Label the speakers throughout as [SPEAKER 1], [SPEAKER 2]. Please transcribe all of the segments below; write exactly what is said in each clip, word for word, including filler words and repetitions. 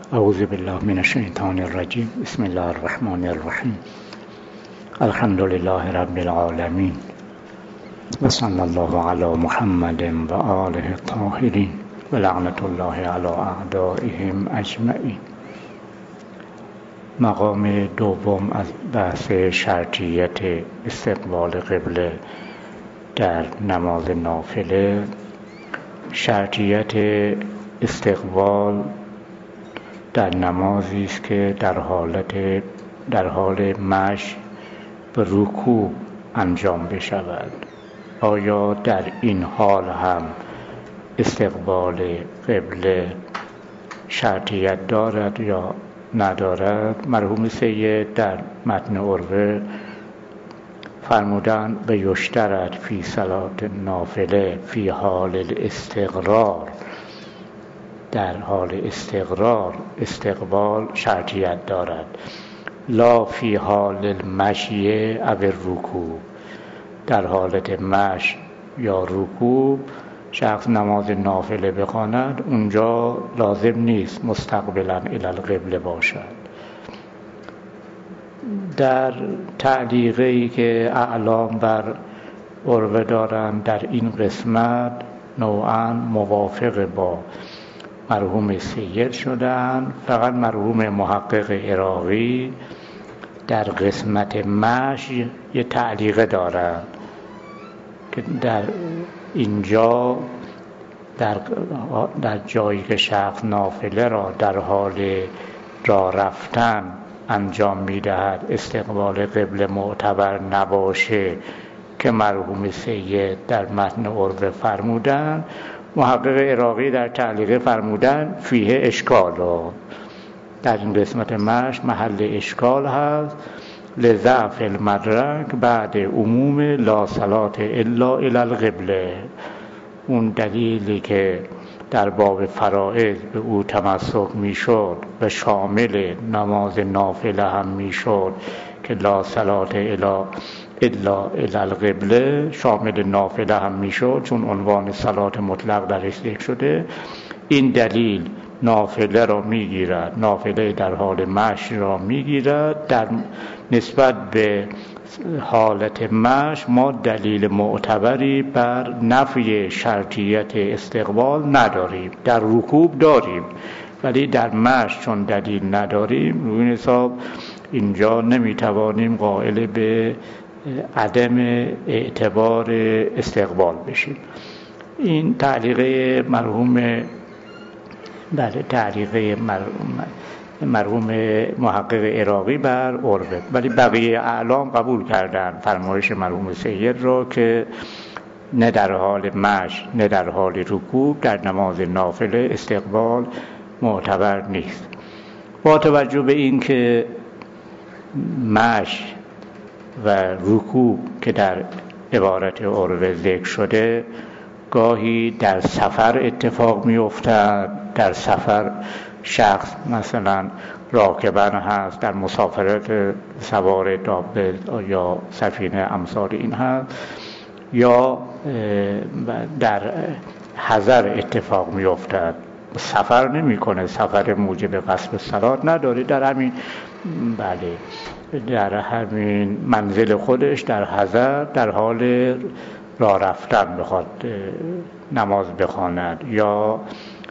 [SPEAKER 1] اعوذ بالله من الشیطان الرجیم. بسم الله الرحمن الرحیم. الحمد لله رب العالمین و صلی الله علی محمد و آله الطاهرین و لعنت الله علی اعدائهم اجمعین. مقام دوم از بحث شرطیت استقبال قبله در نماز نافله. شرطیت استقبال در نمازی است که در حالت در حال مشی به رکوع انجام بشود. آیا در این حال هم استقبال قبله شرطیت دارد یا ندارد؟ مرحوم سید در متن عروه فرمودند به یشترط فی صلات نافله فی حال الاستقرار، در حال استقرار استقبال شرطیت دارد، لا فی حال المشی او الرکوع. در حالت مشی یا رکوع شخص نماز نافله بخواند، اونجا لازم نیست مستقبلا الی القبله باشد. در تعلیقی که اعلام بر عروه دارند در این قسمت نوعاً موافق با مرحوم سید شدند. فقط مرحوم محقق عراقی در قسمت مشی یه تعلیق دارند که در اینجا در, در جایی که شخص نافله را در حال راه رفتن انجام می‌دهد استقبال قبله معتبر نباشه که مرحوم سید در متن عروه فرمودند. محقق عراقی در تعلیق فرمودن فیه اشکال، در این قسمت مشی محل اشکال هست، لضعف المدرک بعد عموم لا صلاة الا الی القبله. اون دلیلی که در باب فرائض به او تمسک میشد و شامل نماز نافله هم میشد که لا صلاة الا الا الی القبله، شامل نافله هم میشد چون عنوان صلات مطلق درش ذکر شده. این دلیل نافله را میگیرد، نافله در حال مشی را میگیرد. در نسبت به حالت مشی ما دلیل معتبری بر نفی شرطیت استقبال نداریم. در رکوع داریم ولی در مشی چون دلیل نداریم، روی این حساب اینجا نمیتوانیم قائل به عدم اعتبار استقبال بشیم. این تعلیقه مرحوم بله تعلیقه مرحوم مرحوم محقق عراقی بر عروه، ولی بقیه اعلام قبول کردن فرمایش مرحوم سید را که نه در حال مشی نه در حال رکوع در نماز نافله استقبال معتبر نیست. با توجه به این که مشی و رکوع که در عبارت عروه ذکر شده گاهی در سفر اتفاق می افتد. در سفر شخص مثلا راکبن هست، در مسافرت سوار دابه یا سفینه امثال این هست، یا در حضر اتفاق می افتد. سفر نمی کنه، سفر موجب قصد صلات نداره، در همین بله در همین منزل خودش در حضر در حال راه رفتن بخواد نماز بخواند، یا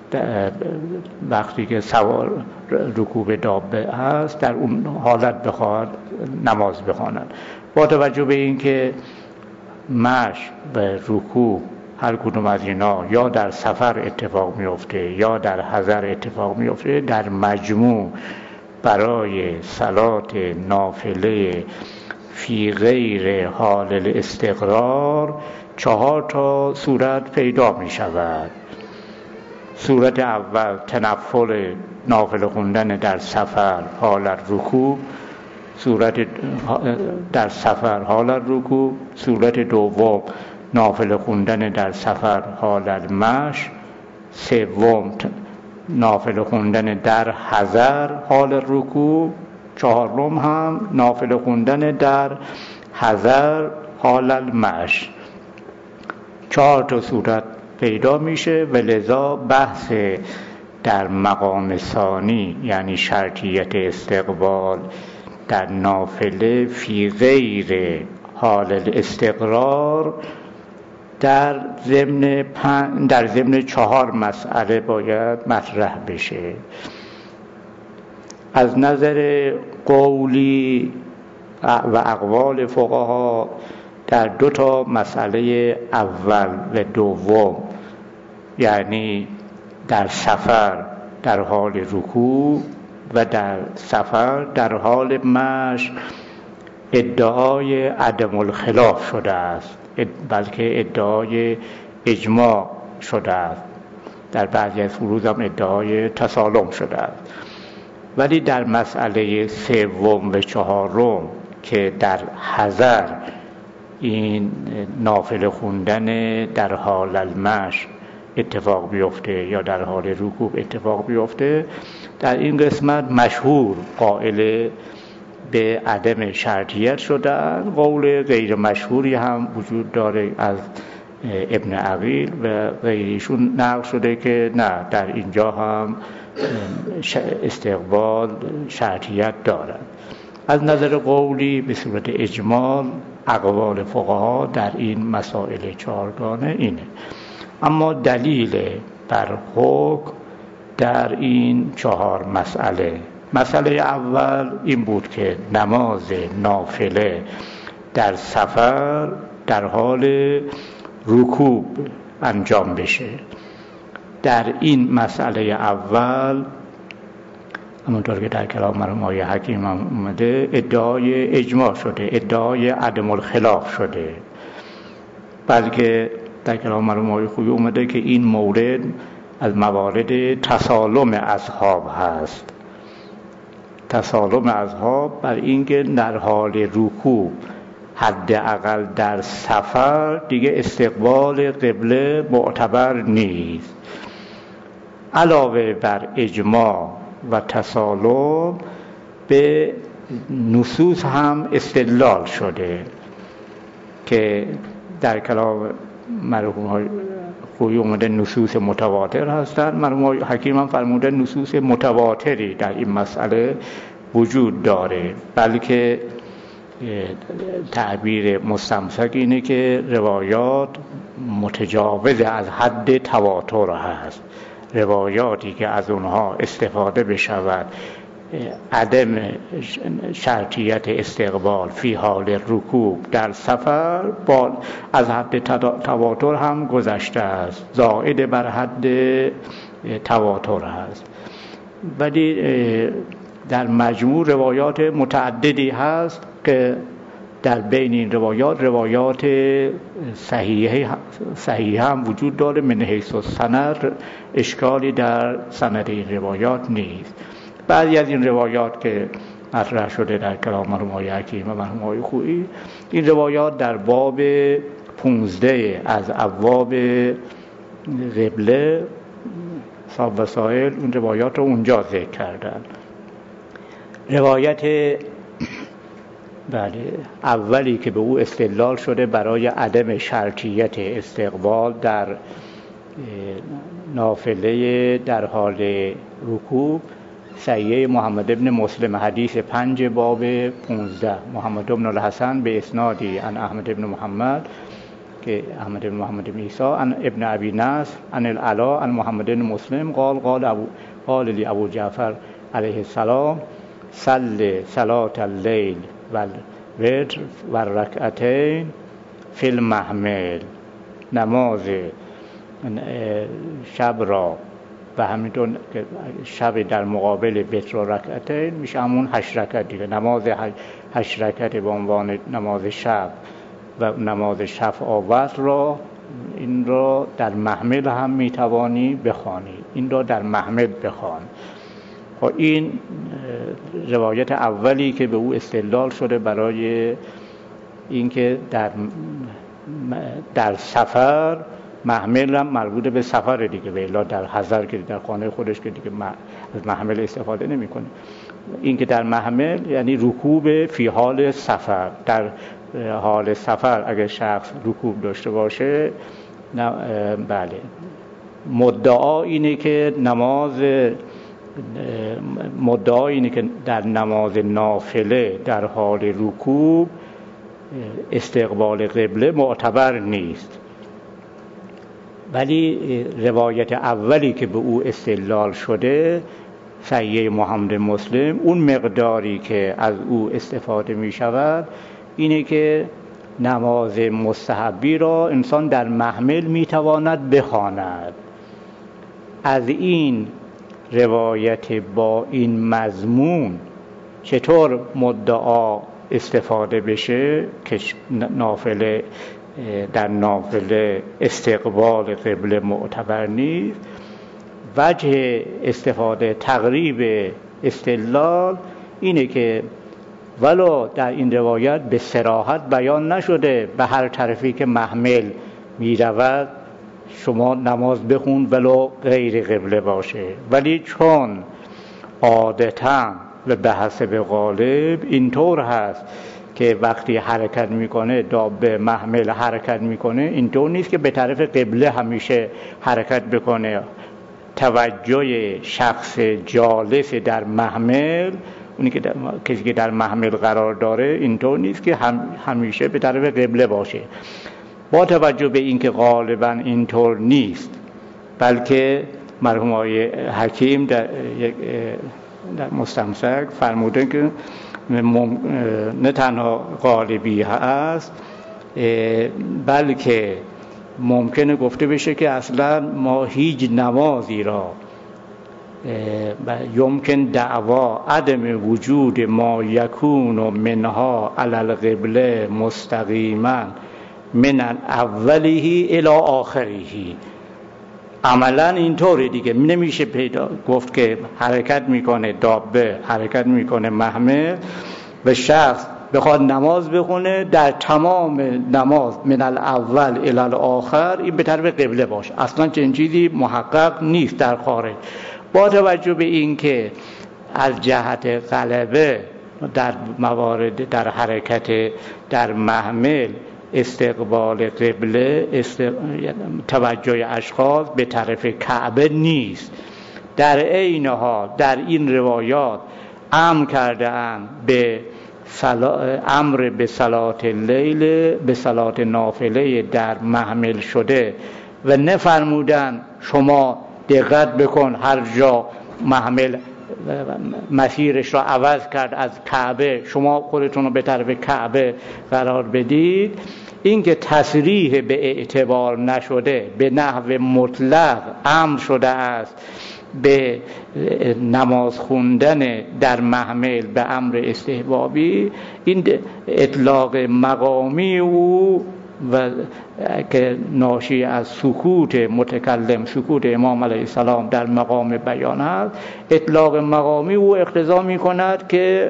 [SPEAKER 1] وقتی که سوار رکوب دابه هست در اون حالت بخواد نماز بخواند. با توجه به این که مشی و رکوع هر کدوم از اینا یا در سفر اتفاق میفته یا در حضر اتفاق میفته، در مجموع برای صلات نافله فی غیر حال الاستقرار چهار تا صورت پیدا می شود. صورت اول تنفل نافله خوندن در سفر حال رکوع، صورت در سفر حال رکوع. صورت دوم نافله خوندن در سفر حال مشی. سوم نافله خوندن در حضر حال رکوع. چهارم هم نافله خوندن در حضر حال المشی. چهار تا صورت پیدا میشه و لذا بحث در مقام ثانی یعنی شرطیت استقبال در نافله فی غیر حال الاستقرار در ضمن در ضمن چهار مسئله باید مطرح بشه. از نظر قولی و اقوال فقها در دو تا مسئله اول و دوم، یعنی در سفر در حال رکوع و در سفر در حال مشی، ادعای عدم الخلاف شده است، بلکه ادعای اجماع شده است. در بعضی از فروض هم ادعای تسالم شده است. ولی در مسئله سوم و چهارم که در حضر این نافله خوندن در حال المشی اتفاق بیفته یا در حال رکوع اتفاق بیفته، در این قسمت مشهور قائل به عدم شرطیت شدن. قول غیر مشهوری هم وجود داره از ابن عقیل و غیریشون نقل شده که نه، در اینجا هم استقبال شرطیت دارد. از نظر قولی به صورت اجمال اقوال فقها در این مسائل چهارگانه اینه. اما دلیل بر حکم در این چهار مسئله، مسئله اول این بود که نماز نافله در سفر در حال رکوع انجام بشه. در این مسئله اول همونطور که در کلام مرحوم آقای حکیم هم اومده ادعای اجماع شده، ادعای عدم الخلاف شده، بلکه در کلام مرحوم آقای خویی اومده که این مورد از موارد تسالم اصحاب هست. تسالم اصحاب بر اینکه در حال رکوع حداقل در سفر دیگه استقبال قبله معتبر نیست. علاوه بر اجماع و تسالم به نصوص هم استدلال شده که در کلام مرحوم خویی اومده نصوص متواتر هستند. مرحوم حکیم هم فرموده نصوص متواتری در این مسئله وجود داره، بلکه تعبیر مستمسک اینه که روایات متجاوز از حد تواتر هست. روایاتی که از اونها استفاده بشود عدم شرطیت استقبال فی حال رکوع در سفر با از حد تواتر هم گذشته است، زائد بر حد تواتر هست. ولی در مجموع روایات متعددی هست که در بین این روایات روایات صحیحه صحیح هم وجود داره. من حیث السند اشکالی در سند این روایات نیست. بعضی از این روایات که مطرح شده در کلام مرحوم آقای حکیم و مرحوم آقای خویی، این روایات در باب پونزده از ابواب قبله صاحب وسائل اون روایات رو اونجا ذکر کردن. روایت بله اولی که به او استدلال شده برای عدم شرطیت استقبال در نافله در حال رکوع، صحیح محمد ابن مسلم حدیث پنج باب پونزده، محمد ابن الحسن به اسنادی عن احمد ابن محمد که احمد ابن محمد ابن عیسی عن ابن ابی نصر عن العلا عن محمد ابن مسلم قال قال ابو قال لی ابو جعفر علیه السلام صل صلاة اللیل والوتر والرکعتین فی المحمل، نماز شب را و همینطور که شب در مقابل وتر و رکعتین میشه همون هشت رکعت دیگه، نماز هشت رکعت به عنوان نماز شب و نماز شفع و وتر را این را در محمل هم میتوانی بخوانی، این را در محمل بخوان. و این روایت اولی که به او استدلال شده برای اینکه در در سفر محمل هم مربوط به سفر دیگه، به الا در حضر که در خانه خودش که دیگه از محمل استفاده نمیکنه. این که در محمل یعنی رکوب فی حال سفر، در حال سفر اگر شخص رکوب داشته باشه بله مدعا اینه که نماز مدعا اینه که در نماز نافله در حال رکوع استقبال قبله معتبر نیست، ولی روایت اولی که به او استدلال شده صحیح محمد مسلم، اون مقداری که از او استفاده می شود اینه که نماز مستحبی را انسان در محمل می تواند بخواند. از این روایت با این مضمون چطور مدعا استفاده بشه که نافله در نافله استقبال قبله معتبر نیست؟ وجه استفاده تقریب استدلال اینه که ولو در این روایت به صراحت بیان نشده به هر طرفی که محمل می رود شما نماز بخون ولو غیر قبله باشه، ولی چون عادتاً و به حسب غالب اینطور هست که وقتی حرکت میکنه دابه محمل حرکت میکنه، اینطور نیست که به طرف قبله همیشه حرکت بکنه. توجه شخص جالس در محمل، اونی که در... کسی که در محمل قرار داره، اینطور نیست که هم... همیشه به طرف قبله باشه. با توجه به اینکه غالبا اینطور نیست، بلکه مرحوم آقای حکیم در یک در مستمسک فرموده که مم... نه تنها غالبی هست بلکه ممکنه گفته بشه که اصلا ما هیچ نمازی را یمکن دعوا عدم وجود ما یکون منها علی القبله مستقیما من اوله الی آخره. عملا اینطوره دیگه، نمیشه پیدا گفت که حرکت میکنه دابه، حرکت میکنه محمل و شخص بخواد نماز بخونه در تمام نماز من الاول الی الاخر این به طرف قبله باشه. اصلا چنین چیزی محقق نیست در خارج. با توجه به این که از جهت غلبه در موارد در حرکت در محمل استقبال قبله استق... توجه اشخاص به طرف کعبه نیست، در عین حال در این روایات امر کرده اند به سلا... امر به صلات اللیل، به صلات نافله در محمل شده و نفرمودن شما دقت بکن هر جا محمل مسیرش را عوض کرد از کعبه شما خودتون رو به طرف کعبه قرار بدید. این که تصریح به اعتبار نشده به نحو مطلق امر شده است به نماز خوندن در محمل به امر استحبابی، این اطلاق مقامی او و که ناشی از سکوت متکلم، سکوت امام علیه السلام در مقام بیان است، اطلاق مقامی او اقتضا می کند که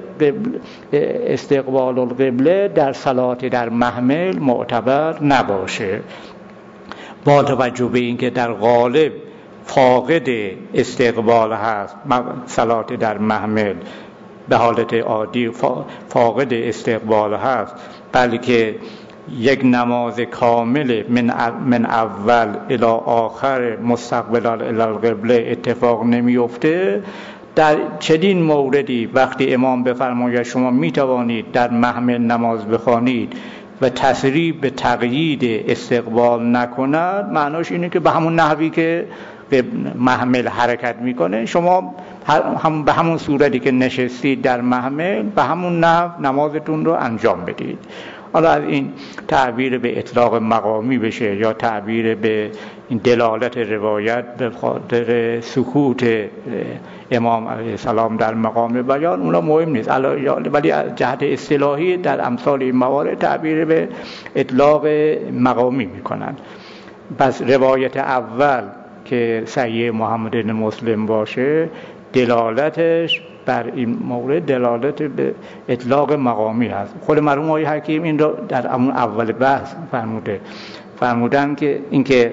[SPEAKER 1] استقبال القبله در صلات در محمل معتبر نباشه. با توجه به اینکه در غالب فاقد استقبال هست صلات در محمل، به حالت عادی فاقد استقبال هست، بلکه یک نماز کامل من من اول الی آخر مستقبل الی القبله اتفاق نمیفته. در چنین موردی وقتی امام بفرماید شما می توانید در محمل نماز بخوانید و تصریح به تقیید استقبال نکند، معناش اینه که به همون نحوی که به محمل حرکت میکنه شما هم به همون صورتی که نشستید در محمل به همون نحو نمازتون رو انجام بدید. حالا از این تعبیر به اطلاق مقامی بشه یا تعبیر به این دلالت روایت به خاطر سکوت امام علیه السلام در مقام بیان، اونا مهم نیست، ولی از جهت اصطلاحی در امثال این موارد تعبیر به اطلاق مقامی میکنن. پس روایت اول که صحیح محمد مسلم باشه دلالتش بر این مورد دلالت به اطلاق مقامی هست. خود مرحوم آقای حکیم این رو در همون اول بحث فرموده فرمودن که اینکه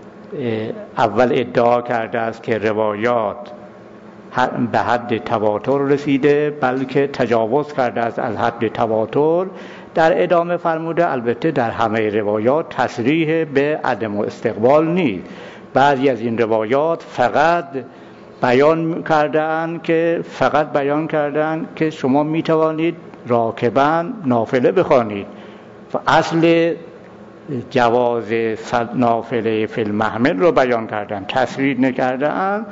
[SPEAKER 1] اول ادعا کرده است که روایات به حد تواتر رسیده بلکه تجاوز کرده است از حد تواتر. در ادامه فرموده البته در همه روایات تصریح به عدم استقبال نیست، بعضی از این روایات فقط بیان کردن که فقط بیان کردن که شما می توانید راکباً نافله بخوانید و اصل جواز نافله فی المحمل رو بیان کردن، تصریح نکردن.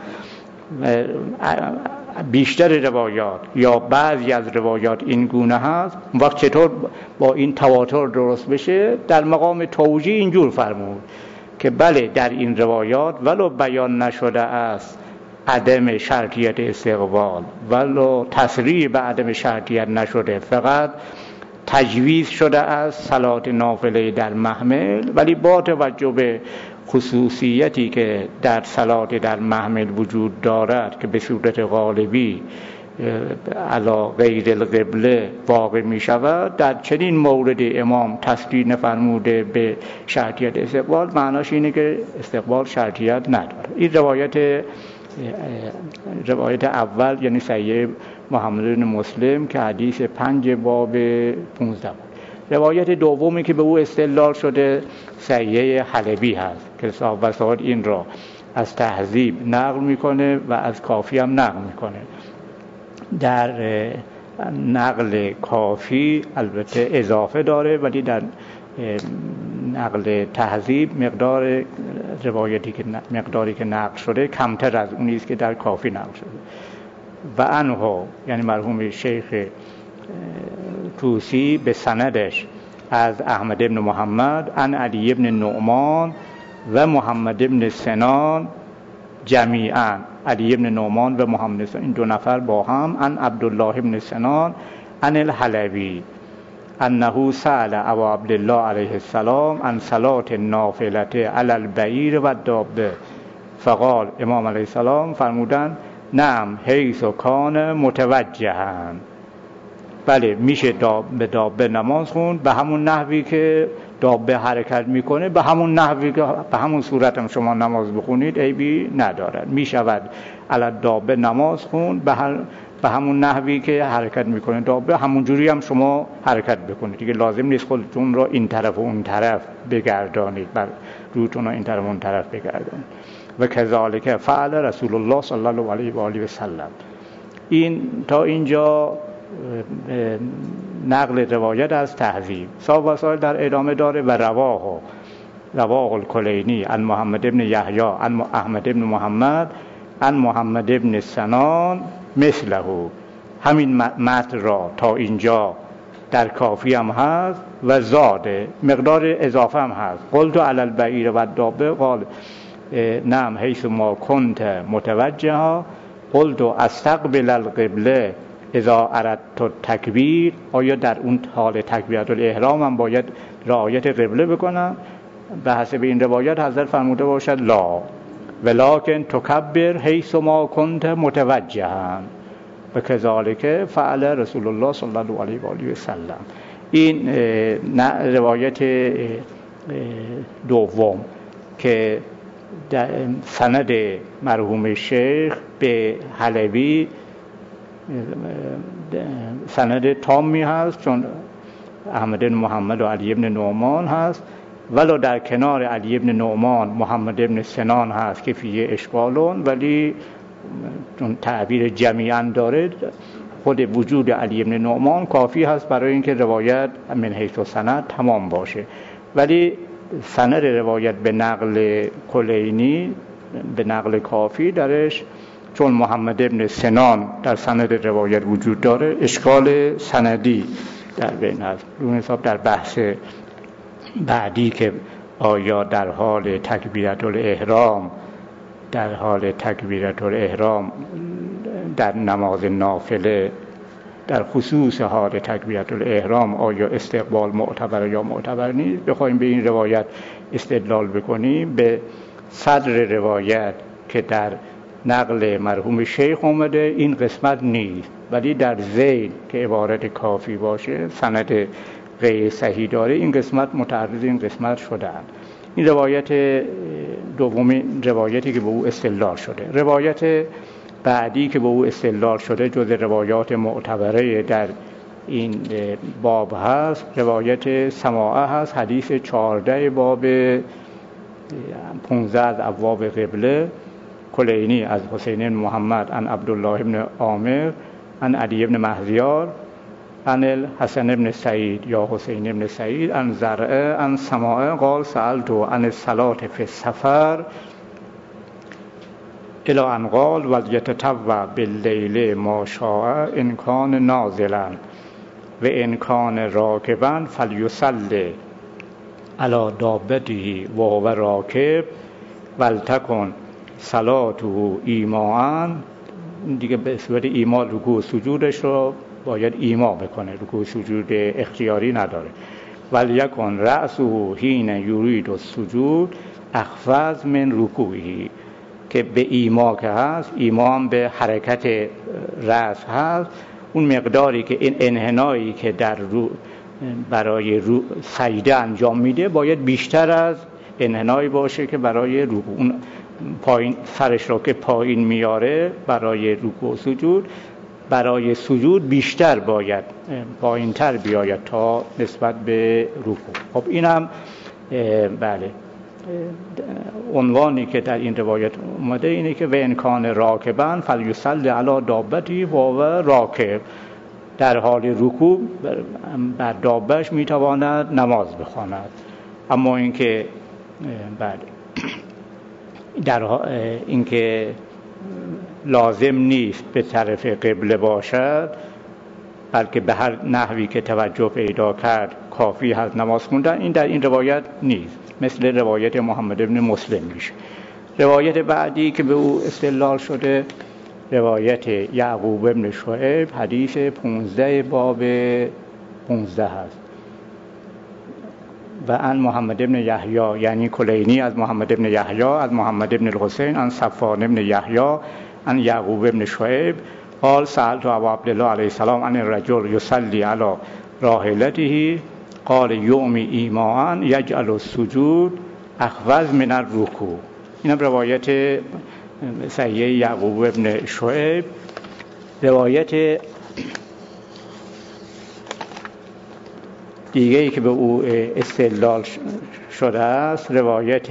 [SPEAKER 1] بیشتر روایات یا بعضی از روایات این گونه هست. وقت چطور با این تواتر درست بشه؟ در مقام توجیه اینجور فرمود که بله در این روایات ولو بیان نشده است عدم شرطیت استقبال، ولو تصریح به عدم شرطیت نشده، فقط تجویز شده از صلات نافله در محمل، ولی با توجه به خصوصیتی که در صلات در محمل وجود دارد که به صورت غالبی علی غیر القبله واقع می شود، در چنین مورد امام تصریح نفرموده به شرطیت استقبال، معناش اینه که استقبال شرطیت نداره. این روایت روایت اول یعنی صحیح محمد بن مسلم که حدیث پنج باب پونزده بود. روایت دومی که به او استدلال شده صحیح حلبی هست که صاحب وسائل این را از تهذیب نقل میکنه و از کافی هم نقل میکنه. در نقل کافی البته اضافه داره، ولی در نقل تهذیب مقدار روایتی که مقداری که نقل شده کمتر از اونی است که در کافی نقل شده. و انه یعنی مرحوم شیخ طوسی به سندش از احمد بن محمد عن علی بن نعمان و محمد بن سنان جمیعا، علی بن نعمان و محمد بن سنان این دو نفر با هم، عن عبدالله بن سنان عن الحلبی انه سأل ابا عبدالله علیه السلام عن صلاة النافلة علی البعیر و الدابه، فقال امام علیه السلام فرمودن نعم حیث کان متوجها، بله میشه داب به دابه نماز خوند به همون نحوی که دابه حرکت میکنه، به همون نحوی که به همون صورت هم شما نماز بخونید عیبی ندارد. میشود علی دابه نماز خوند به هر به همون نحوی که حرکت میکنه دابه، همون جوری هم شما حرکت بکنید دیگه. لازم نیست خودتون رو این طرف و اون طرف بگردانید، بر روتون رو این طرف و اون طرف بگردانید. و کذالک فعل رسول الله صلی الله علیه و آله و سلم. این تا اینجا نقل روایت از تهذیب. صاحب وسائل در ادامه داره و رواه رواه الکلینی عن محمد بن یحیی عن احمد بن محمد عن محمد بن سنان مثله، همین متن را تا اینجا در کافی هم هست و زاده مقدار اضافه هم هست. قلت علی البعیر و الدابه قال نعم حیث ما کنت متوجها، قلت استقبل القبله اذا اردت التکبیر، آیا در اون حال تکبیرت الاحرام هم باید رعایت قبله بکنم؟ به حسب این روایت حضرت فرموده باشد لا، ولکن تکبر حیث ما کنت متوجها و کذالک فعل رسول الله صلی الله علیه و آله و سلم. این روایت دوم که در سند مرحوم شیخ به حلبی سند تامی هست، چون احمد بن محمد و علی بن نعمان هست، ولو در کنار علی بن نعمان محمد بن سنان هست که فیه اشکالون، ولی چون تعبیر جمیعا داره خود وجود علی بن نعمان کافی هست برای اینکه روایت من حیث و سند تمام باشه. ولی سند روایت به نقل کلینی به نقل کافی درش چون محمد بن سنان در سند روایت وجود داره اشکال سندی در بین هست. رو حساب در بحث بعدی که آیا در حال تکبیرت الاحرام در حال تکبیرت الاحرام در نماز نافله در خصوص حال تکبیرت الاحرام آیا استقبال معتبر یا معتبر نیست، بخوایم به این روایت استدلال بکنیم، به صدر روایت که در نقل مرحوم شیخ اومده این قسمت نیست، ولی در ذیل که عبارت کافی باشه سند غیر صحیح داره این قسمت متعرض این قسمت شدن. این روایت دومی روایتی که به او استدلال شده. روایت بعدی که به او استدلال شده جز روایات معتبره در این باب هست، روایت سماعه هست، حدیث چهارده باب پانزده از ابواب قبله، کلینی از حسین بن محمد عن عبدالله بن عامر عن علی بن مهزیار عن الحسن بن سعید یا حسین بن سعید عن زرع عن سماع قال سألت عن الصلاة فی السفر الی ان قال ولیتطوع باللیل ما شاء ان کان نازلا و ان کان راکبا فلیصلی علی دابته و هو راکب ولتکن صلاته ایماء. دیگه به صورت ایما رکوع و سجودش رو باید ایما بکنه، رکوع و سجود اختیاری نداره. ولیکن رأسه حین یرید السجود اخفض من رکوعه، که به ایما که هست، ایما هم به حرکت رأس هست، اون مقداری که این انحنایی که در رو برای رو سجده انجام میده باید بیشتر از انحنایی باشه که برای رکوع، اون پایین سرش رو که پایین میاره برای رکوع و سجود، برای سجود بیشتر باید پایین تر بیاید تا نسبت به رکوع. خب اینم بله عنوانی که در این روایت اومده اینه که و ان کان راکبا فلیصلی علی دابته و هو راکب، در حال رکوع بر دابهش میتواند نماز بخواند. اما اینکه بله در اینکه لازم نیست به طرف قبله باشد، بلکه به هر نحوی که توجه پیدا کرد کافی هست نماز خوندن، این در این روایت نیست، مثل روایت محمد بن مسلم میشه. روایت بعدی که به او استدلال شده روایت یعقوب بن شعیب، حدیث پانزده باب پانزده هست. و عن محمد بن یحیی، یعنی کلینی از محمد بن یحیی از محمد بن الحسین عن صفوان بن یحیی عن یعقوب بن شعیب قال سألت ابا عبدالله علیه السلام عن الرجل یصلی علی راحلته قال یومی ایماء یجعل السجود اخفض من الرکوع. این روایت صحیح یعقوب بن شعیب. روایت دیگه ای که به او استدلال شده است روایت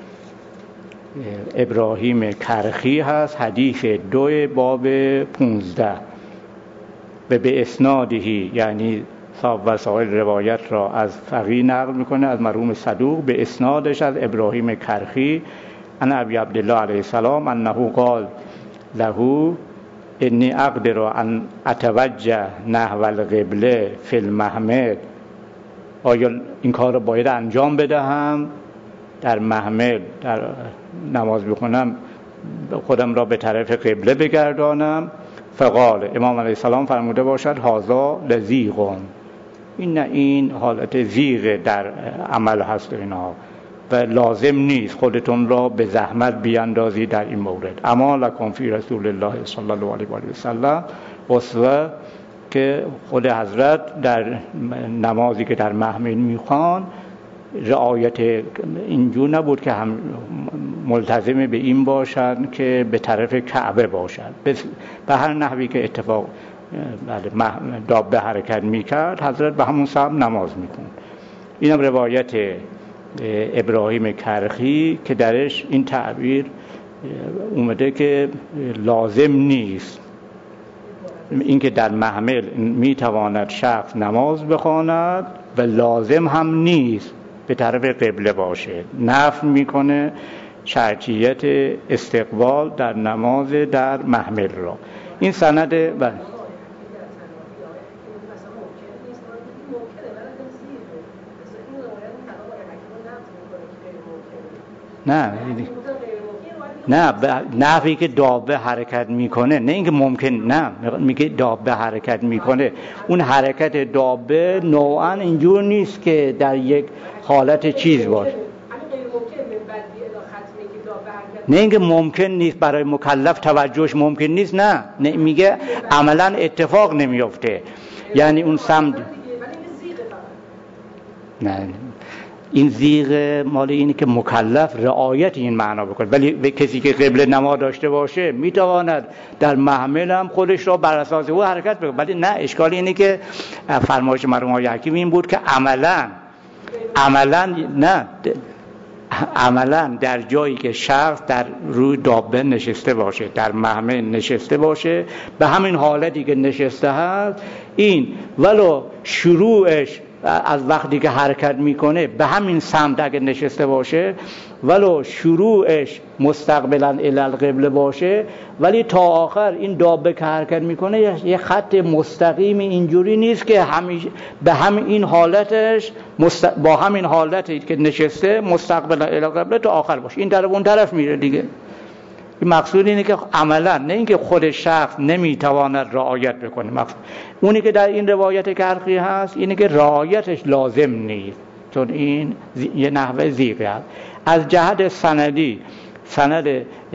[SPEAKER 1] ابراهیم کرخی هست، حدیث دو باب پونزده و به اسنادهی، یعنی صاحب وسائل روایت را از فقیه نقل میکنه از مرحوم صدوق به اسنادش از ابراهیم کرخی ان ابی عبدالله علیه السلام انه قال له انی اقدر ان اتوجه نحو القبله فی المحمل. آیا این کار رو باید انجام بدهم در محمل، در نماز بخونم خودم را به طرف قبله بگردانم؟ فقال، امام علیه السلام فرموده باشد هذا لزیغ، این نه این حالت زیغ در عمل هست اینها و لازم نیست خودتون را به زحمت بیاندازی در این مورد. اما لکم فی رسول الله صلی الله علیه و سلم اسوه، که خود حضرت در نمازی که در محمل میخوان رعایت اینجور نبود که هم ملتزم به این باشند که به طرف کعبه باشند، به هر نحوی که اتفاق دابه حرکت میکرد حضرت به همون سمت نماز میکن. اینم روایت ابراهیم کرخی که درش این تعبیر اومده که لازم نیست اینکه در محمل میتواند شخص نماز بخواند و لازم هم نیست به طرف قبله باشه. نفی میکنه شرطیت استقبال در نماز در محمل را. این سند و نه نه نحوی که دابه حرکت میکنه، نه اینکه ممکن، نه میگه دابه حرکت میکنه، اون حرکت دابه نوعا اینجور نیست که در یک حالت چیز باشه. نه اینکه ممکن نیست برای مکلف توجهش ممکن نیست، نه, نه میگه عملا اتفاق نمیفته، یعنی اون سمت نه این زیغ مال اینه که مکلف رعایت این معنا بکنه، ولی به کسی که قبله نما داشته باشه میتواند در محمل هم خودش را بر اساس او حرکت بکنه. ولی نه، اشکال اینه که فرمایش مرحوم آقای حکیم این بود که عملا عملا نه عملا در جایی که شخص در روی دابه نشسته باشه، در محمل نشسته باشه، به همین حالتی که نشسته هست، این ولو شروعش از وقتی که حرکت میکنه به همین سمت اگه نشسته باشه، ولو شروعش مستقبلا الی القبله باشه، ولی تا آخر این دابه که حرکت میکنه یه خط مستقیم اینجوری نیست که همیشه به همین این حالتش مست... با همین حالتی که نشسته مستقبلا الی القبله تا آخر باشه، این طرف اون طرف میره دیگه. مقصود اینه که عملا، نه اینکه خود شخص نمیتواند رعایت بکنه، مقصود اونی که در این روایت کرخی هست اینه که رعایتش لازم نیست، چون این یه نحوه زیغه هست. از جهت سندی، سند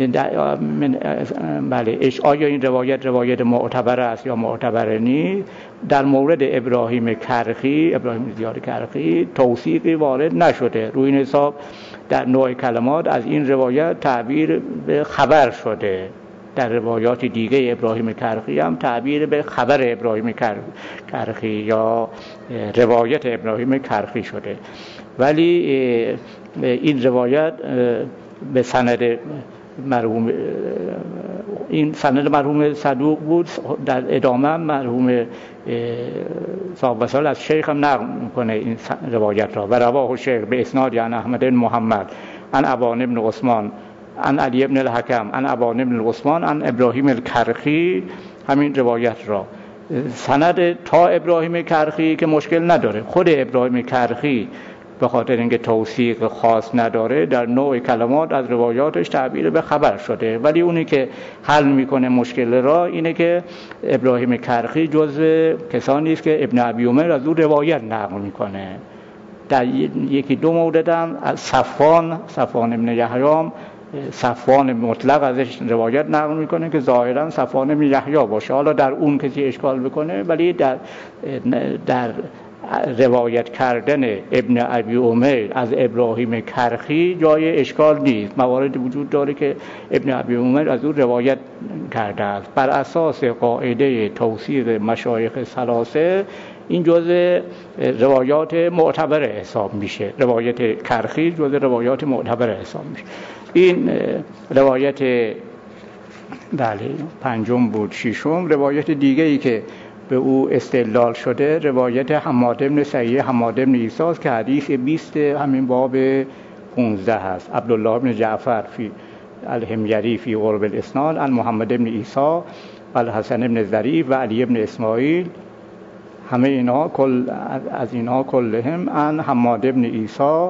[SPEAKER 1] بله اش آیا این روایت روایت معتبر است یا معتبر نیست، در مورد ابراهیم کرخی، ابراهیم زیاد کرخی توثیقی وارد نشده. روی این حساب در نوع کلمات از این روایت تعبیر به خبر شده. در روایات دیگه ابراهیم کرخی هم تعبیر به خبر ابراهیم کرخی یا روایت ابراهیم کرخی شده، ولی این روایت به سند مرحوم این سند مرحوم صدوق بود. در ادامه مرحوم صاحب وصال از شیخ هم نقل میکنه این روایت را، و رواه شیخ به اسناد عن احمد بن محمد عن ابان بن عثمان عن علی بن الحکم عن ابان بن عثمان عن ابراهیم الکرخی، همین روایت را سند تا ابراهیم کرخی که مشکل نداره. خود ابراهیم کرخی به خاطر اینکه توثیق خاص نداره در نوع کلمات از روایاتش تعبیر به خبر شده، ولی اونی که حل میکنه مشکل را اینه که ابراهیم کرخی جزء کسانی است که ابن ابی عمر از او روایت نقل میکنه. در یکی دو مورد هم از صفوان صفوان ابن یحیی صفوان مطلق ازش روایت نقل میکنه که ظاهرا صفوان ابن یحیی باشه. حالا در اون کسی اشکال بکنه، ولی در در روایت کردن ابن ابی عمر از ابراهیم کرخی جای اشکال نیست. مواردی وجود داره که ابن ابی عمر از او روایت کرده است. بر اساس قاعده توثیق مشایخ ثلاثه این جزء روایات معتبر حساب میشه. روایت کرخی جزء روایات معتبر حساب میشه. این روایت بله پنجم بود. ششم روایت دیگه ای که به او استدلال شده روایت حماد بن سعید حماد بن عیسی است که حدیث بیست همین باب پانزده هست. عبدالله بن جعفر فی الحمیری فی قرب الاسناد عن محمد بن عیسی و الحسن بن ظریف و علی بن اسماعیل، همه اینا کل از اینا کلهم عن حماد بن عیسی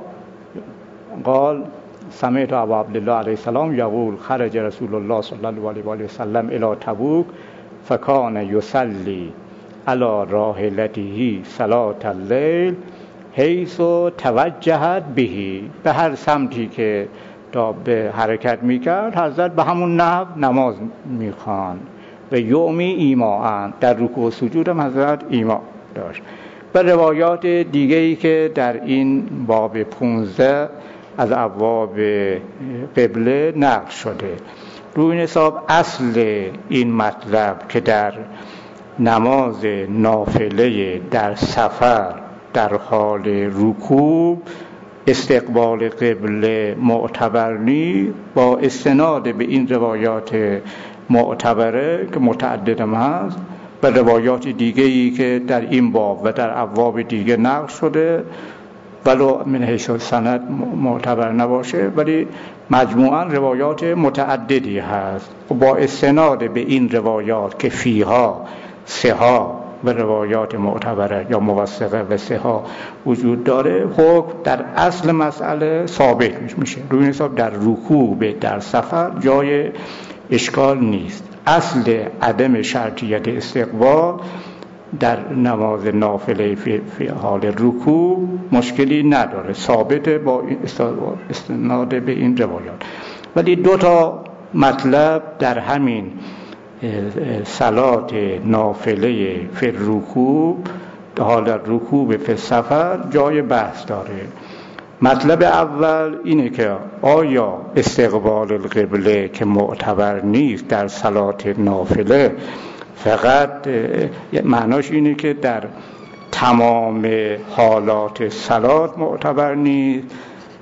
[SPEAKER 1] قال سمعت ابا عبدالله علیه السلام یقول خرج رسول الله صلی الله علیه و آله و سلم الی تبوک فکان یصلی علی راحلته صلاة اللیل حیث توجهت بهی. به هر سمتی که تا به حرکت میکرد حضرت به همون نحو نماز میخواند و یومی ایماء، در رکوع و سجود هم حضرت ایما داشت. و روایات دیگه‌ای که در این باب پانزده از ابواب قبله نقل شده. روی این حساب اصل این مطلب که در نماز نافله در سفر در حال رکوع استقبال قبله معتبر نیست، با استناد به این روایات معتبره که متعدد هم هست و روایات دیگه‌ای که در این باب و در ابواب دیگه نقل شده ولو من حیث سند معتبر نباشه، ولی مجموعاً روایات متعددی هست و با استناد به این روایات که فیها سها و روایات معتبره یا موثقه و سها وجود داره، حکم در اصل مسئله ثابت میشه. روی این حساب در رکوع در سفر جای اشکال نیست. اصل عدم شرطیت استقبال در نماز نافله فی, فی حال رکوع مشکلی نداره، ثابته با استناد به این روایات. ولی دو تا مطلب در همین صلات نافله فی رکوع حال رکوع فی سفر جای بحث داره. مطلب اول اینه که آیا استقبال القبله که معتبر نیست در صلات نافله فقط معناش اینه که در تمام حالات صلات معتبر نیست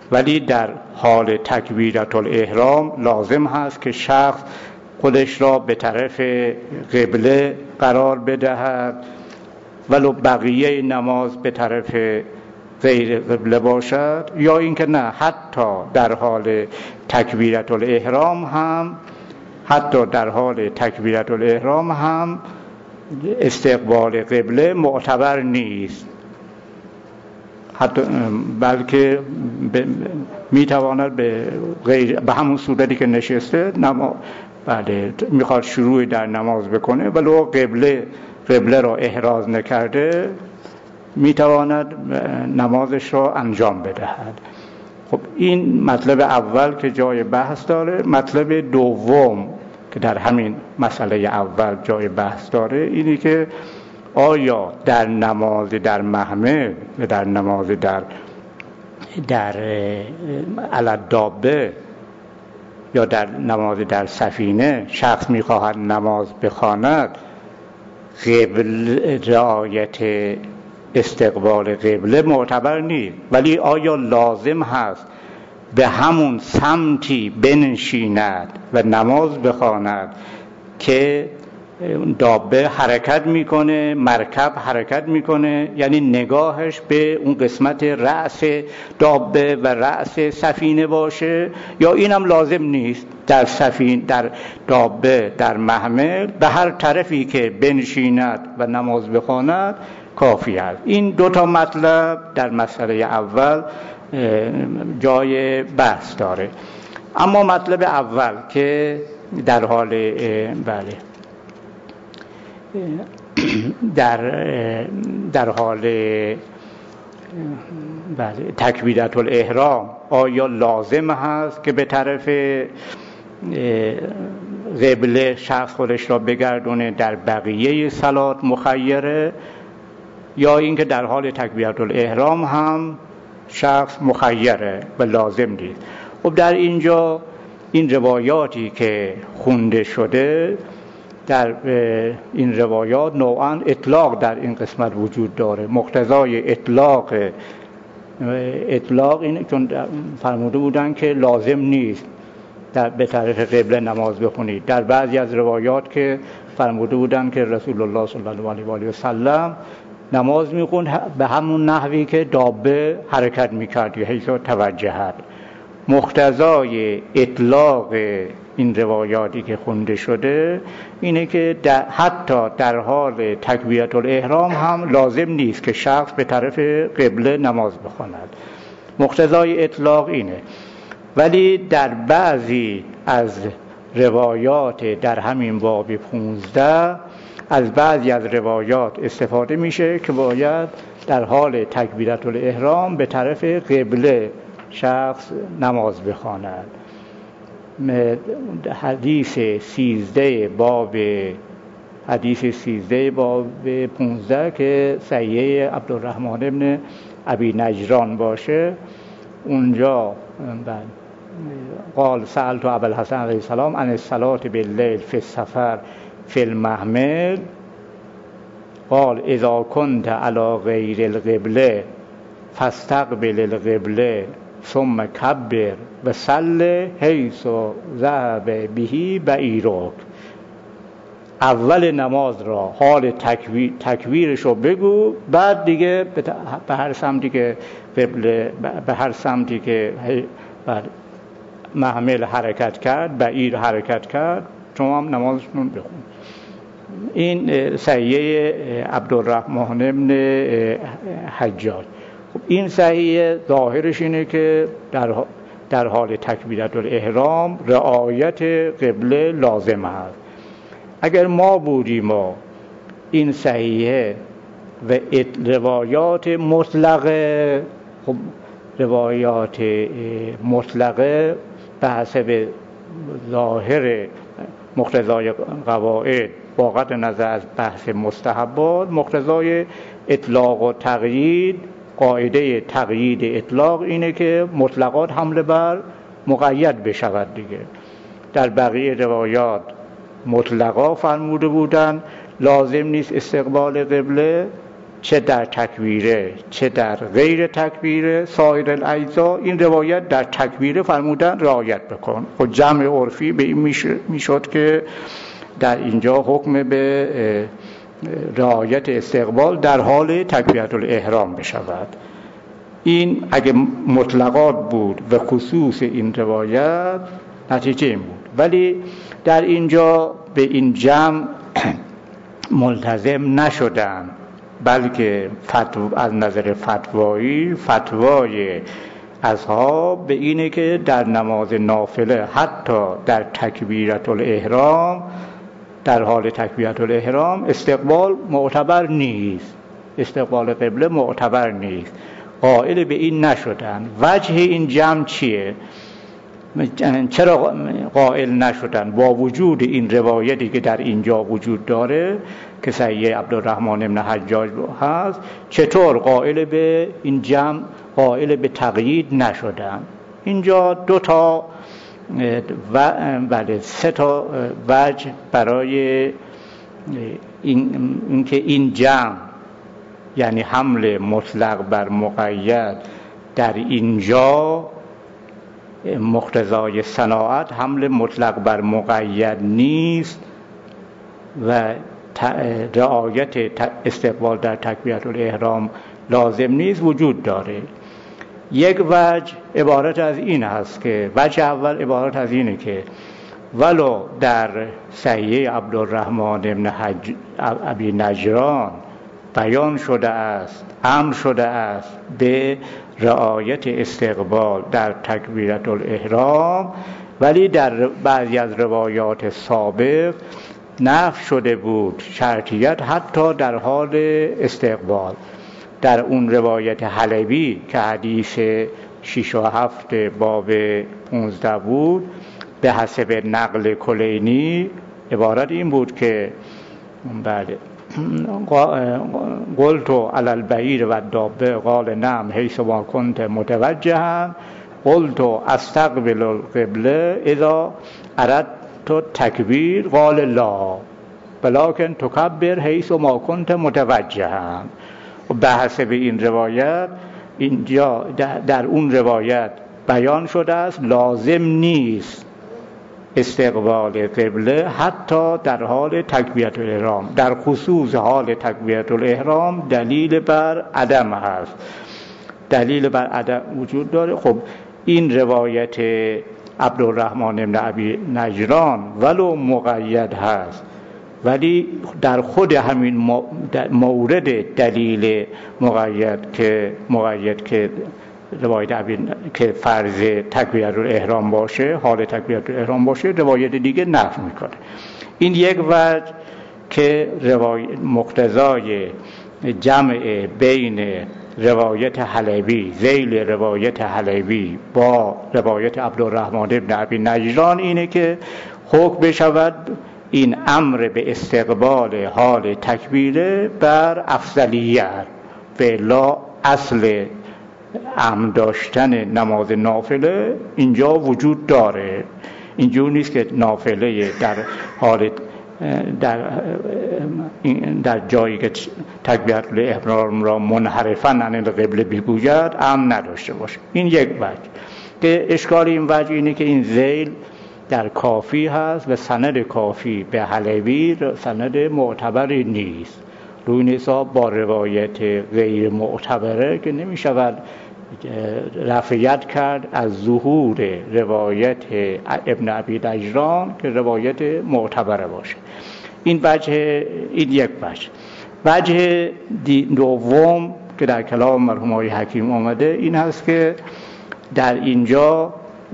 [SPEAKER 1] ولی در حال تکبیرة الاحرام لازم هست که شخص خودش را به طرف قبله قرار بدهد، ولو بقیه نماز به طرف غیر قبله باشد، یا اینکه نه حتی در حال تکبیرة الاحرام هم حتی در حال تکبیرة الاحرام هم استقبال قبله معتبر نیست، حتی بلکه میتواند به غیر به همون صورتی که نشسته نما بله میخواد شروع در نماز بکنه ولو قبله قبله را احراز نکرده میتواند نمازش را انجام بدهد. خب این مطلب اول که جای بحث داره. مطلب دوم که در همین مسئله اول جای بحث داره اینی که آیا در نماز در محمل و در نماز در در علی دابه یا در نماز در سفینه شخص میخواهد نماز بخواند قبل رعایت استقبال قبله معتبر نیست، ولی آیا لازم هست به همون سمتی بنشیند و نماز بخواند که دابه حرکت میکنه، مرکب حرکت میکنه، یعنی نگاهش به اون قسمت رأس دابه و رأس سفینه باشه، یا اینم لازم نیست در سفینه در دابه در محمل به هر طرفی که بنشیند و نماز بخواند کافی است. این دو تا مطلب در مسئله اول جای بحث داره. اما مطلب اول که در حال بله در در حال بله تکبیرة الاحرام آیا لازم هست که به طرف قبله شخص خودش را بگردونه، در بقیه صلات مخیره، یا اینکه در حال تکبیرة الاحرام هم شخص مخیره و لازم نیست؟ خب در اینجا این روایاتی که خونده شده، در این روایات نوعاً اطلاق در این قسمت وجود داره. مقتضای اطلاق اطلاق اینه چون فرموده بودن که لازم نیست در به طرف قبله نماز بخونید. در بعضی از روایات که فرموده بودن که رسول الله صلی الله علیه و آله و سلم نماز میخوند به همون نحوی که دابه حرکت میکرد یا حیث توجهت. مقتضای اطلاق این روایاتی که خونده شده اینه که در حتی در حال تکبیرة الاحرام هم لازم نیست که شخص به طرف قبله نماز بخواند. مقتضای اطلاق اینه. ولی در بعضی از روایات در همین باب پونزده از بعضی از روایات استفاده میشه که باید در حال تکبیرة الاحرام به طرف قبله شخص نماز بخواند. حدیث سیزده باب حدیث سیزده باب پونزده که صحیح عبدالرحمن ابن ابی نجران باشه، اونجا قال سألت ابا الحسن علیه السلام عن الصلاة باللیل فی السفر فی المحمل قال اذا كنت على غیر القبله فاستقبل القبله ثم کبر و صل حیث ذهب به بعیرک. اول نماز را حال تکبیر تکبیرش رو بگو، بعد دیگه به هر سمتی که قبله به هر سمتی که محمل حرکت کرد، بعیر حرکت کرد، شما هم نمازشون بخون. این صحیح عبدالرحمن ابن حجاج. این صحیح ظاهرش اینه که در در حال تکبیرة الاحرام رعایت قبله لازم است. اگر ما بودیم و این صحیحه و روایات مطلقه، خب روایات مطلقه به حسب ظاهر مقتضای قواعد با قطع نظر از بحث مستحبات، مقتضای اطلاق و تقیید، قاعده تقیید اطلاق اینه که مطلقات حمله بر مقید بشود دیگه. در بقیه روایات مطلقا فرموده بودن لازم نیست استقبال قبله، چه در تکبیره چه در غیر تکبیره سایر الاجزا این روایت در تکبیره فرمودن رعایت بکن. خود جمع عرفی به این میشد که در اینجا حکم به رعایت استقبال در حال تکبیرة الاحرام بشود. این اگه مطلقات بود و خصوص این روایت نتیجه این بود، ولی در اینجا به این جمع ملتزم نشدن، بلکه فتو از نظر فتوایی فتوای اصحاب به اینه که در نماز نافله حتی در تکبیرة الاحرام در حال تکبیرة الاحرام استقبال معتبر نیست، استقبال قبله معتبر نیست. قائل به این نشدن. وجه این جمع چیه؟ چرا قائل نشدن با وجود این روایتی که در اینجا وجود داره که صحیح عبدالرحمن بن حجاج هست؟ چطور قائل به این جمع قائل به تقیید نشدن؟ اینجا دو تا و بله سه تا وجه برای این اینکه این جمع یعنی حمل مطلق بر مقید در اینجا مقتضای صناعت حمل مطلق بر مقید نیست و رعایت استقبال در تکبیرة الاحرام لازم نیست وجود داره. یک وجه عبارت از این هست که وجه اول عبارت از اینه که ولو در صحیح عبدالرحمن بن حج ابی نجران بیان شده است امر شده است به رعایت استقبال در تکبیرة الاحرام، ولی در بعضی از روایات سابق نفی شده بود شرطیت حتی در حال استقبال. در اون روایت حلبی که حدیث شش و هفت باب پونزده بود به حسب نقل کلینی عبارت این بود که بله قلت علی البعیر و الدابه قال نعم حیث ما کنت متوجها قلت استقبل القبله اذا اردت تکبیر قال لا ولکن تکبر حیث ما کنت متوجها. به حسب این روایت اینجا در اون روایت بیان شده است لازم نیست استقبال قبله حتی در حال تکبیرة الاحرام. در خصوص حال تکبیرة الاحرام دلیل بر عدم هست، دلیل بر عدم وجود داره. خب این روایت عبدالرحمن بن ابی نجران ولو مقید هست، ولی در خود همین مورد دلیل مقید که مقید که روایت که فرض تکبیرة الاحرام باشه حال تکبیرة الاحرام باشه روایت دیگه نفی میکنه. این یک وجه که روایت مقتضای جمع بین روایت حلبی ذیل روایت حلبی با روایت عبدالرحمن بن ابی نجران اینه که حکم بشود این امر به استقبال حال تکبیره بر افضلیت به لا اصل امر داشتن نماز نافله اینجا وجود داره. اینجور نیست که نافله در حال در در جایی که تکبیرة الاحرام را منحرفاً عن القبله بگوید امر نداشته باشه. این یک وجه که اشکال این وجه اینه که این ذیل در کافی هست و سند کافی به حلبی سند معتبری نیست. روی نساب با روایت غیر معتبره که نمی شود رفعیت کرد از ظهور روایت ابن ابی نجران که روایت معتبره باشه. این وجه این یک وجه. وجه دوم که در کلام مرحوم آقای حکیم آمده این هست که در اینجا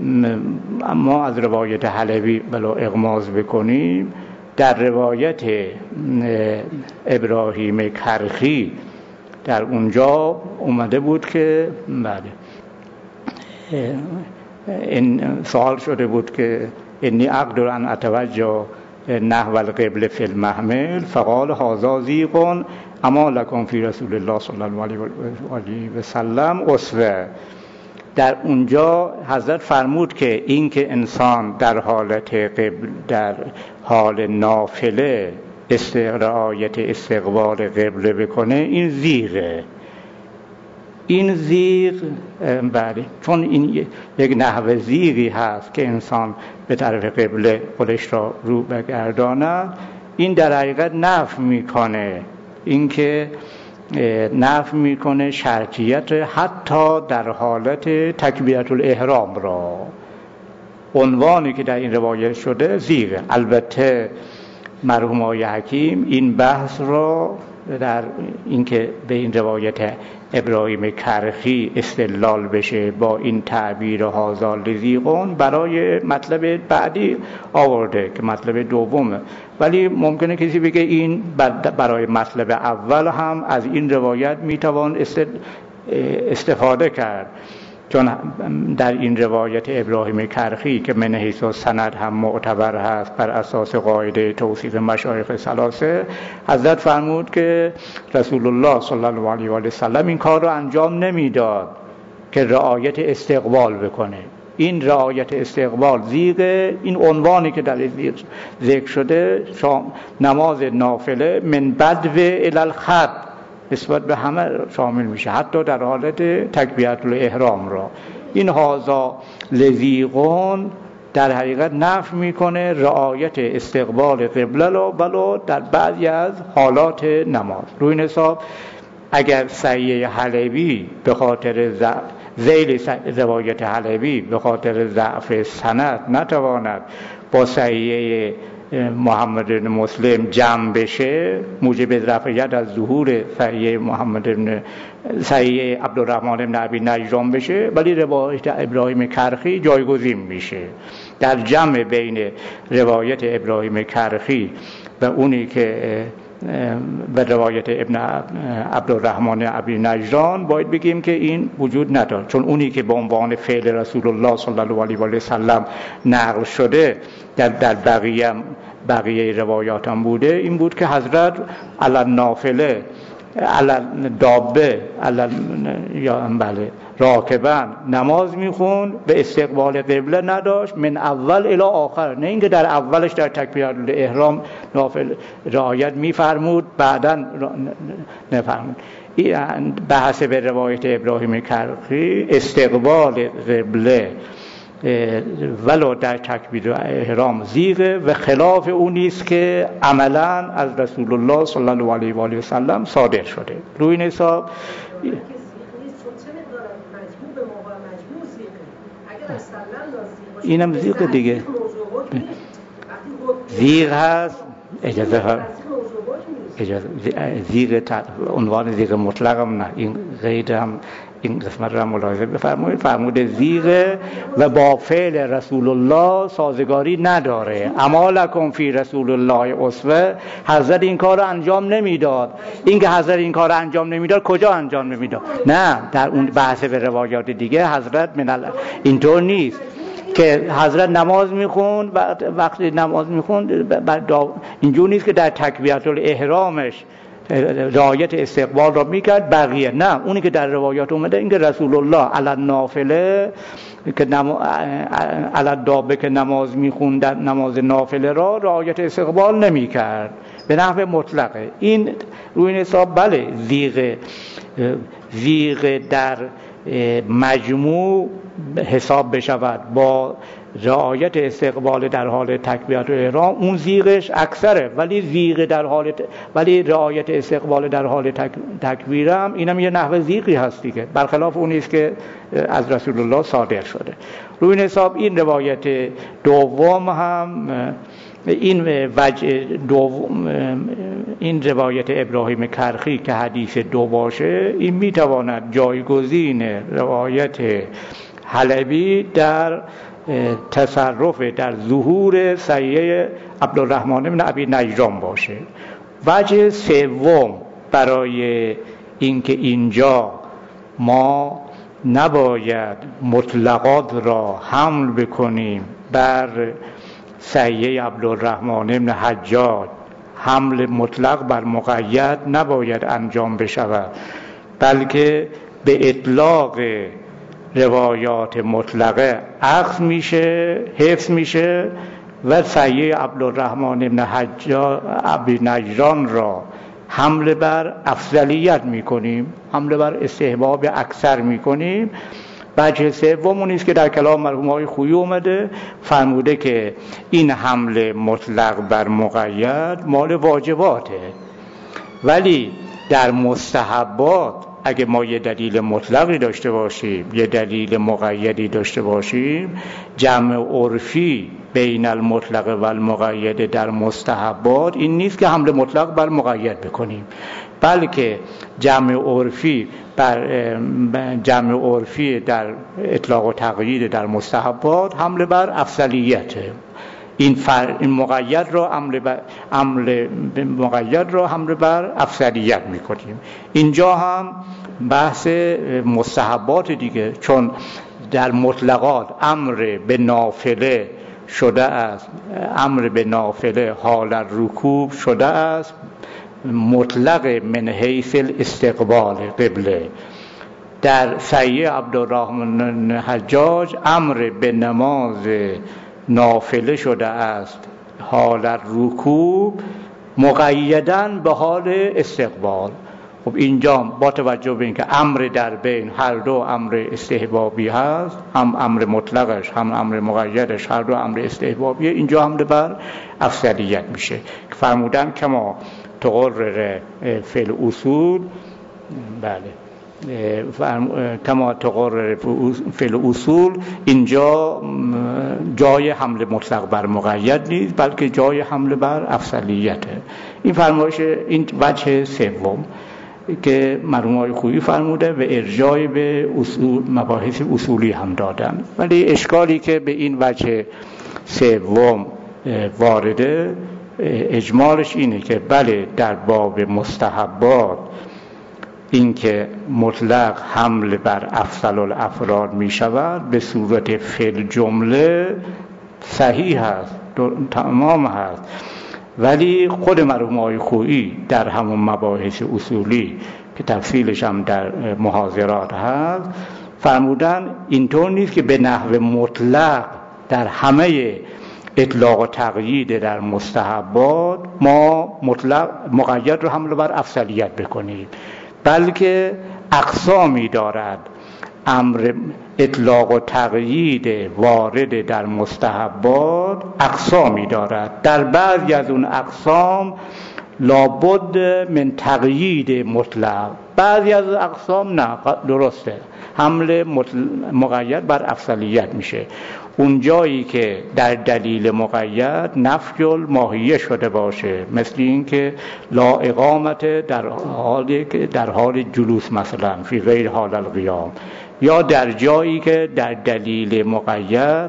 [SPEAKER 1] ما از روایت حلبی بلا اغماض بکنیم در روایت ابراهیم کرخی در اونجا اومده بود که بله این سوال شده بود که انی اقدر ان اتوجه نحو القبله فی المحمل فقال هذا ضیق اما لکم فی رسول الله صلی الله علیه و سلم اسوه. در اونجا حضرت فرمود که این که انسان در حالت قبل در حال نافله رعایت استقبال قبله بکنه، این زیغه. این زیغ بله، چون این یک نحو زیغی هست که انسان به طرف قبله خودش را رو بگرداند، این در حقیقت نفی میکنه، این که نفی میکنه شرطیت حتی در حالت تکبیرة الاحرام را. عنوانی که در این روایت شده زیغه. البته مرحوم آقای حکیم این بحث را در اینکه به این روایت ابراهیم کرخی استدلال بشه با این تعبیر هذا لزیغون برای مطلب بعدی آورده که مطلب دومه، ولی ممکنه کسی بگه این برای مطلب اول هم از این روایت میتوان استفاده کرد، چون در این روایت ابراهیم کرخی که من حیث سند هم معتبر هست بر اساس قاعده توصیف مشایخ ثلاثه، حضرت فرمود که رسول الله صلی الله علیه و سلم این کار رو انجام نمیداد که رعایت استقبال بکنه. این رعایت استقبال زیغه، این عنوانی که در ذکر شده نماز نافله من بدو الی الخط نسبت به همه شامل میشه، حتی در حالت تکبیرة الاحرام را. این هذا لزیغون در حقیقت نفی میکنه رعایت استقبال قبله را ولو در بعضی از حالات نماز. روی این حساب اگر صحیح حلبی به خاطر ذیل روایت حلبی به خاطر ضعف سند نتواند با صحیح محمد بن مسلم جمع بشه، موجب رفعیت از ظهور صحیح محمد بن صحیح عبدالرحمن بن ابی نجران بشه، ولی روایت ابراهیم کرخی جایگزین میشه. در جمع بین روایت ابراهیم کرخی و اونی که به روایت ابن عبدالرحمن ابی نجران باید بگیم که این وجود نداره، چون اونی که به عنوان فعل رسول الله صلی الله علیه و سلم نقل شده در در بقیه بقیه روایات هم بوده، این بود که حضرت علی نافله علی دابه علی یا بله راکبن نماز میخون، به استقبال قبله نداشت من اول الی آخر، نه اینکه در اولش در تکبیرة الاحرام نافل رعایت میفرمود بعداً نفرمود. این بحث به روایت ابراهیم کرخی استقبال قبله ولو در تکبیر احرام زیغه و خلاف اون نیست که عملاً از رسول الله صلی الله علیه و آله و سلم صادر شده. روی این حساب اینم زیغه دیگه، زیغ هست اجازه ها اجازه زیغ عنوان زیغ مطلق هم نه، این غیر هم این قسمت را ملاحظه بفرمایید. فرموده زیغه و با فعل رسول الله سازگاری نداره. اما لکم فی رسول الله اسوه، حضرت این کار رو انجام نمیداد. این که حضرت این کار رو انجام نمیداد کجا انجام نمیداد؟ نه در اون بحث به روایات دیگه حضرت من ال... اینطور نیست که حضرت نماز میخوند و وقتی نماز میخوند اینجور نیست که در تکبیرة الاحرامش رعایت استقبال را میکرد بقیه نه. اونی که در روایات اومده این که رسول الله علی نافله که نم... علی دابه که نماز میخوند نماز نافله را رعایت استقبال نمیکرد به نحو مطلقه. این روی این حساب بله زیغ زیغ در مجموع حساب بشود با رعایت استقبال در حال تکبیرة الاحرام، اون زیغش اکثره، ولی زیغ در حال ت... ولی رعایت استقبال در حال تک... تکبیرم اینم یه نحو زیغی هست دیگه، برخلاف اونی است که از رسول الله صادر شده. روی این حساب این روایت دوم هم این وجه دوم این روایت ابراهیم کرخی که حدیث دو باشه، این میتواند جایگزین روایت حلبی در تصرف در ظهور صحیح عبدالرحمن بن ابی نجران باشه. وجه سوم برای اینکه اینجا ما نباید مطلقات را حمل بکنیم بر صحیح عبدالرحمن بن حجاج، حمل مطلق بر مقید نباید انجام بشود، بلکه به اطلاق روایات مطلقه اخذ میشه، حفظ میشه و سعی عبدالرحمن بن حجاج ابی نجران را حمله بر افضلیت میکنیم، حمله بر استحباب اکثر میکنیم. وجه سوم اون است که در کلام مرحوم آقای خویی اومده، فرموده که این حمله مطلق بر مقید مال واجباته، ولی در مستحبات اگه ما یه دلیل مطلقی داشته باشیم، یه دلیل مقیدی داشته باشیم، جمع عرفی بین المطلق و المقید در مستحبات این نیست که حمله مطلق بر مقید بکنیم، بلکه جمع عرفی بر جمع عرفی در اطلاق و تقیید در مستحبات حمله بر افضلیته. این فر... این مقید را عمل بر عمل مقید را حمله بر افضلیت میکنیم. اینجا هم بحث مستحبات دیگه، چون در مطلقات امر به نافله شده است، امر به نافله حال الرکوب شده است مطلق من حیث الاستقبال قبله. در سعی عبدالرحمن حجاج امر به نماز نافله شده است حال الرکوب مقیداً به حال استقبال. خب اینجا با توجه به اینکه امر در بین هر دو امر استحبابی هست، هم امر مطلقش هم امر مقیدش هر دو امر استحبابیه، اینجا حمله بر افضلیت میشه. فرمودن کما تقرر فی الاصول، بله کما تقرر فی الاصول، اینجا جای حمله مطلق بر مقید نیست بلکه جای حمله بر افضلیته. این فرمایش، این وجه سوم که مرحوم آقای خویی فرموده و ارجاع به اصول مباحث اصولی هم دادن. ولی اشکالی که به این وجه سوم وارده اجمالش اینه که بله در باب مستحبات این که مطلق حمل بر افضل الافراد می شود به صورت فعل جمله صحیح هست، تمام هست، ولی خود مرحوم آقای خویی در همون مباحث اصولی که تفصیلش هم در محاضرات هست فرمودن اینطور نیست که به نحو مطلق در همه اطلاق و تقیید در مستحبات ما مطلق مقید رو حمله بر افضلیت بکنیم، بلکه اقسامی دارد. امر اطلاق و تقیید وارد در مستحبات اقسامی دارد، در بعضی از اون اقسام لابد من تقیید مطلق، بعضی از اقسام نه، درسته حمله مقید بر افضلیت میشه. اون جایی که در دلیل مقید نفی الماهیه شده باشه، مثل این که لا اقامت در حالی که در حال جلوس مثلا فی غیر حال القیام، یا در جایی که در دلیل مقید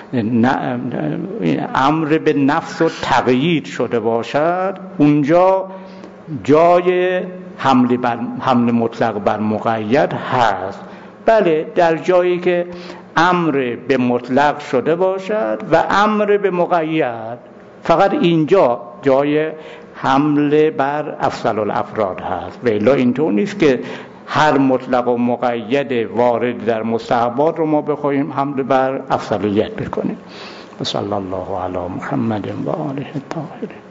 [SPEAKER 1] امر به نفس و تقیید شده باشد، اونجا جای حمل بر حمل مطلق بر مقید هست. بله در جایی که امر به مطلق شده باشد و امر به مقید، فقط اینجا جای حمله بر افضل الافراد هست، و الا اینطور نیست که هر مطلق و مقید وارد در مستحبات رو ما بخوایم حمله بر افضلیت بکنیم. صلی الله علی محمد و آله الطاهرین.